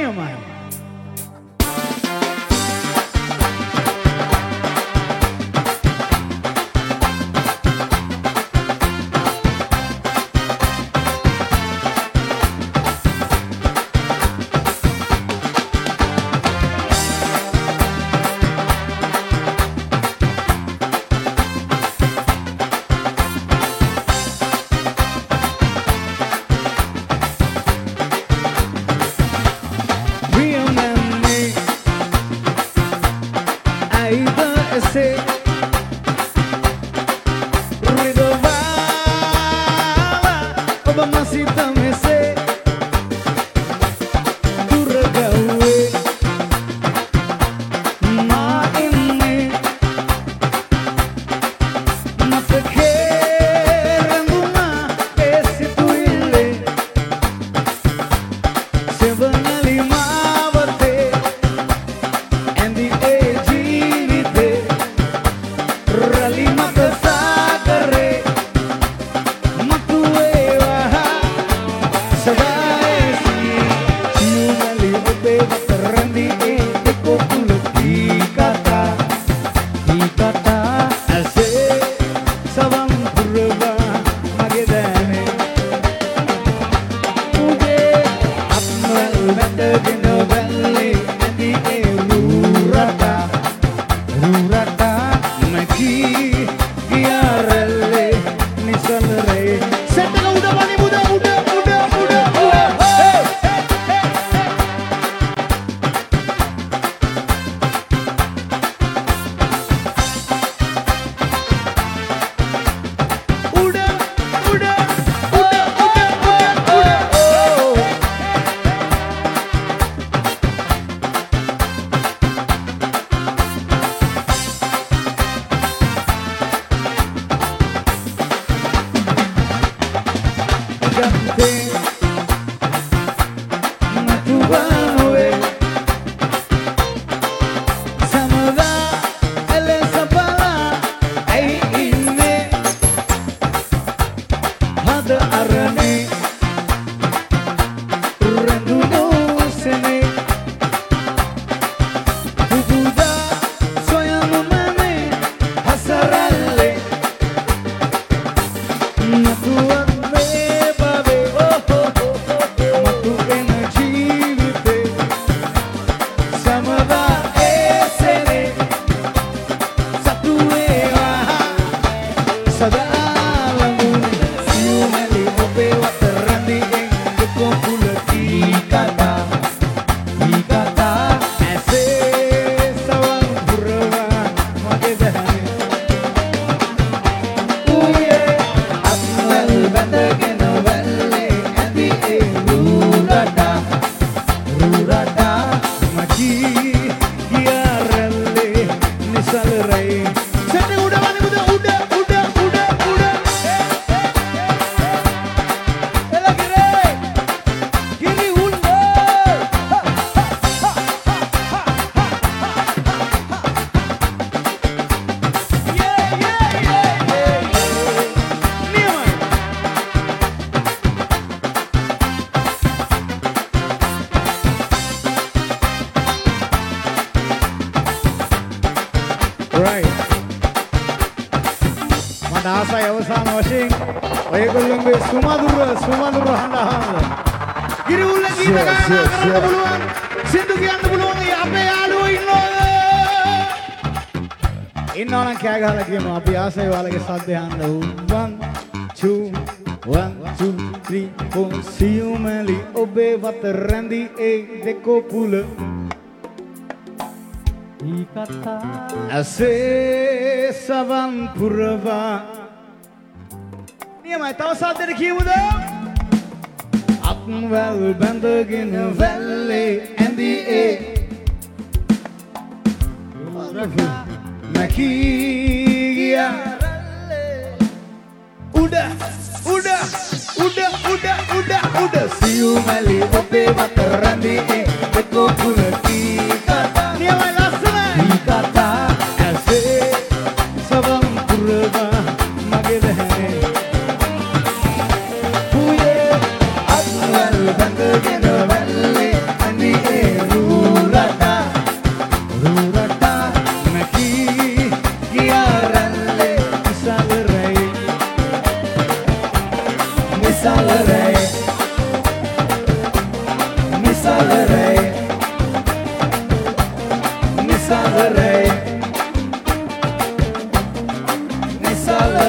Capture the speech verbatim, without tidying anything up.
නියමයි. ආසයි අවසාන වශයෙන් ඔයගොල්ලෝගේ සුමధుර සුමధుර හඬහඬ ගිරිඋල්ල ගීත ගායනා කරන්න පුළුවන් සින්දු කියන්න පුළුවන් අපේ යාළුවෝ ඉන්නවා ඉන්නවා නම් කෑ ගහලා කියමු අපි ආසයි ඔයාලගේ සද්දය අහන්න one two one two three four සියුමැලි ඔබේ වත රැඳි ඒ දෙකෝ පුල ී කතා ඇසේ සවන් පුරවා නියමයි තව සද්දෙට කියමුද අත්වැල් බැඳගෙන වැල්ලේ ඇඳි ඒ මැකී ගියා උඩ උඩ උඩ උඩ උඩ උඩ සියුමැලි ඔබේ වත රැඳි ඒ දෙකෝ පුල ී කතා නියමයි ලස්සනයි කතා ඇසේ සවන් පුරවා මගේ දැනේ පුයේ අත්වැල් බැඳගෙන වැල්ලේ ඇඳි ඒ Misalerei, misalerei, misalerei, misalerei.